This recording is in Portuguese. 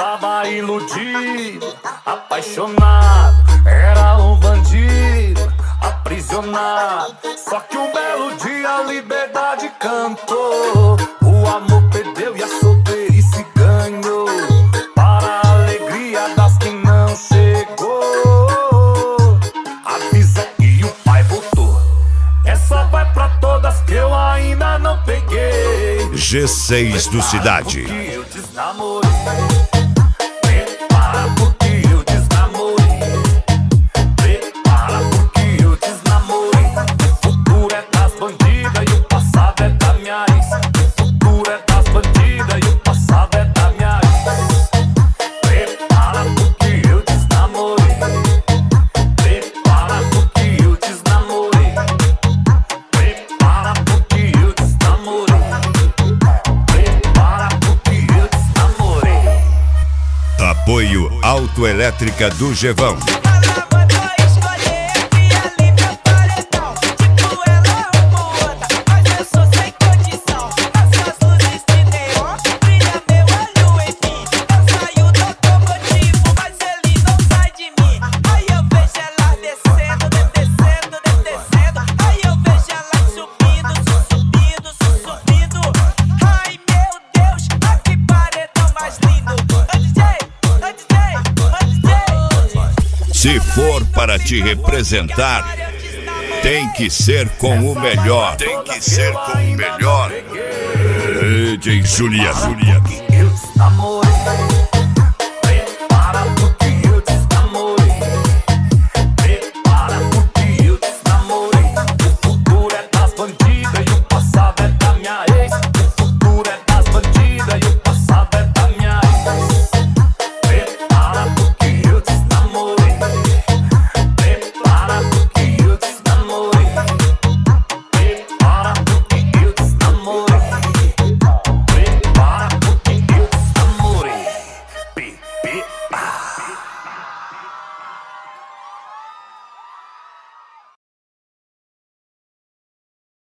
tava iludido, apaixonado, era um bandido, aprisionado. Só que um belo dia a liberdade cantou, o amor perdeu e a solteirice ganhou, para a alegria das que não chegou. Avisa que o pai voltou, essa vai pra todas que eu ainda não peguei. G6 do Cidade. Porque eu desnamorei. Prepara porque eu desnamorei. Prepara porque eu desnamorei. O futuro é das bandidas e o passado é da minha ex. O futuro é das bandidas e o passado é da minha ex. Prepara porque eu desnamorei. Prepara porque eu desnamorei. Prepara porque eu desnamorei. Apoio Autoelétrica do Gevão. Se for para te representar, tem que ser com o melhor. Tem que ser com o melhor. DJ Juliano. Eu desnamorei.